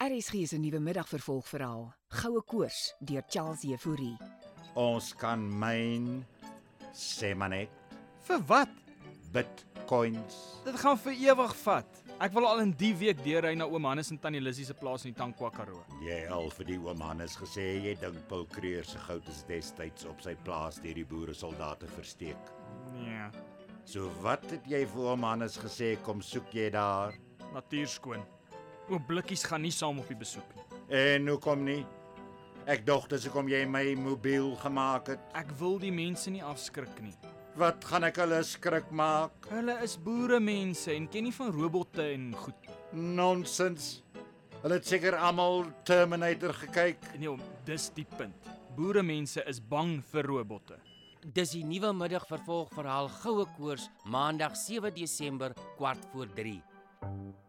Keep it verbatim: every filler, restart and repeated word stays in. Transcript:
R S G is 'n nuwe middagvervolgverhaal. Goue Koors deur Charles Jefouri. Ons kan myn, sê maar net, Vir wat? bitcoins. Dit gaan vir ewig vat. Ek wil al in die week deurry na oom Hannes en tannie Lissy se plaas in die Tankwa Karoo. Jy al vir die oom Hannes gesê, jy dink Paul Kreur se goud is destyds op sy plaas deur die boere soldate versteek. Nee, So wat het jy vir oom Hannes gesê, kom soek jy daar? natuurskoon. Oom Blikkies gaan nie saam op die besoek nie. En hoekom nie? Ek dog dis hoekom jy my mobiel gemaak het. Ek wil die mense nie afskrik nie. Wat gaan ek hulle skrik maak? Hulle is boere mense en ken nie van robotte en goed. Nonsens. Hulle het seker almal Terminator gekyk. Nee, oom, dis die punt. Boere mense is bang vir robotte. Dis die nuwe middagvervolgverhaal Goue Koors, Maandag sewe Desember, kwart voor drie.